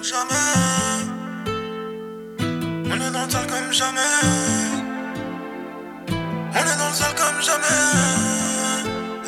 jamais. On est dans le sale comme jamais. On est dans le sale comme jamais.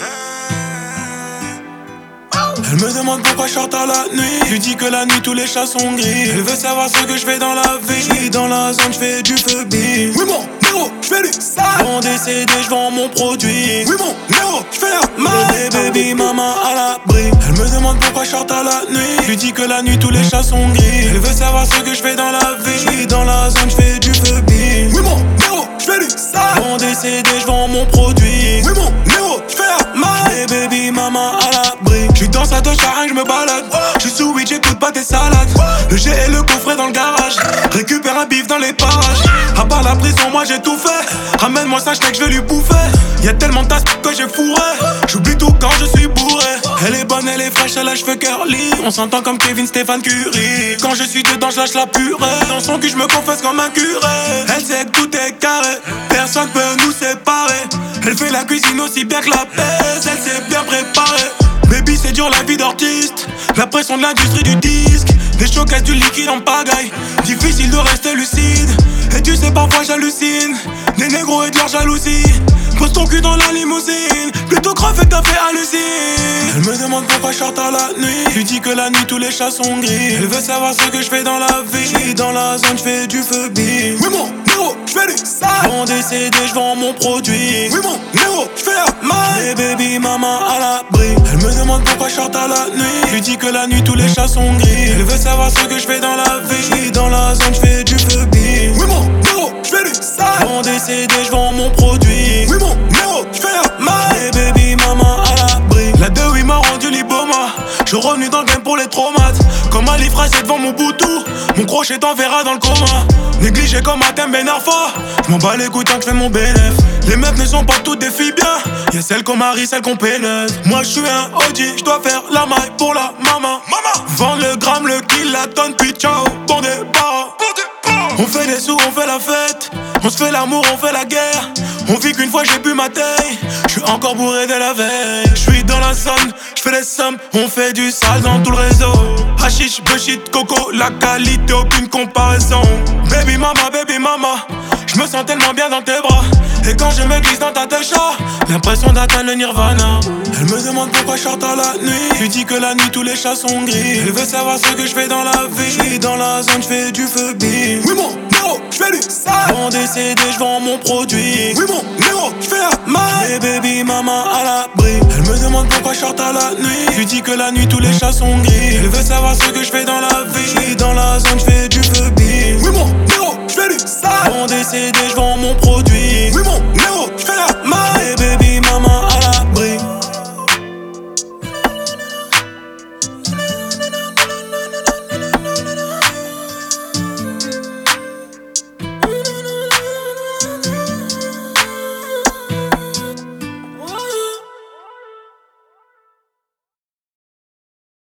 Elle me demande pourquoi je sorte à la nuit. Je lui dis que la nuit tous les chats sont gris. Elle veut savoir ce que je fais dans la vie. Je suis dans la zone, je fais du phobie. Oui mon néo, je fais du sale. Mon décédé, je vends mon produit. Oui mon néo, je fais la maille. Baby maman à l'abri. Elle me demande pourquoi je sorte à la nuit. Je lui dis que la nuit tous les chats sont gris. Elle veut savoir ce que je fais dans la vie. Je suis dans la zone, je fais du phobie. Oui mon néo, je fais du sale. Mon décédé, je vends mon produit. Oui mon néo, je fais la maille. Baby maman à l'abri. Je suis dans sa douche, je me balade. Je suis sous weed, j'écoute pas tes salades. Le jet et le coffret dans le garage. Récupère un bif dans les parages. À part la prison, moi j'ai tout fait. Ramène-moi ça, je vais lui bouffer. Y'a tellement de tasses que j'ai fourré. J'oublie tout quand je suis bourré. Elle est bonne, elle est fraîche, elle a cheveux curly. On s'entend comme Kevin, Stéphane Curry. Quand je suis dedans, je lâche la purée. Dans son cul, je me confesse comme un curé. Elle sait que tout est carré. Personne peut nous séparer. Elle fait la cuisine aussi bien que la baisse. Elle s'est bien préparée. Baby, c'est dur la vie d'artiste. La pression de l'industrie du disque. Des chocages du liquide en pagaille. Difficile de rester lucide. Et tu sais, parfois j'hallucine. Des négros et de leur jalousie. Pose ton cul dans la limousine. Plutôt crever que t'as fait hallucine. Elle me demande pourquoi je sorte à la nuit. Je lui dis que la nuit tous les chats sont gris. Elle veut savoir ce que je fais dans la vie. Je suis dans la zone, je fais du phobie. Oui mon néo, je fais du sale. Mon décédé, je vends mon produit. Oui mon néo, je fais la maille. Et baby maman à l'abri. Elle me demande pourquoi je sorte à la nuit. Je lui dis que la nuit tous les chats sont gris. Elle veut savoir ce que je fais dans la vie. Je suis dans la zone, je fais du phobie. Oui mon néo, je fais du sale. Mon décédé, je vends mon produit. Oui mon néo, je fais la maille. Et baby maman à l'abri. La 2-8 m'a rendu liboma. Je suis revenu dans le game pour les traumates. Comme Ali Frazier devant mon boutou. Mon crochet t'enverra dans le coma. Négligé comme Athème Ben Arfa. J'm'en bats les couilles tant que je fais mon bénéf. Les meufs ne sont pas toutes des filles bien. Y'a celles qu'on marie, celles qu'on pénètre. Moi je suis un OG, j'dois faire la maille pour la maman. Vendre le gramme, le kill, la tonne, puis ciao, bon départ. On fait des sous, on fait la fête. On se fait l'amour, on fait la guerre. On vit qu'une fois j'ai bu ma taille. J'suis encore bourré de la veille. J'suis dans la zone, j'fais des sommes. On fait du sale dans tout le réseau. Hashish, bullshit, coco, la qualité, aucune comparaison. Baby mama, j'me sens tellement bien dans tes bras. Et quand je me glisse dans ta tête, l'impression d'atteindre le nirvana. Elle me demande pourquoi je sorte à la nuit. Je lui dis que la nuit tous les chats sont gris. Elle veut savoir ce que je fais dans la vie. Je suis dans la zone, je fais du phobie. Oui mon néo, je fais du sale. Mon décédé, je vends mon produit. Oui mon néo, je fais la maille. Et baby maman à l'abri. Elle me demande pourquoi je sorte à la nuit. Je lui dis que la nuit tous les chats sont gris. Elle veut savoir ce que je fais dans la vie. Je suis dans la zone, je fais du phobie. Oui mon néo, je fais du sale. Mon décédé, je vends mon produit.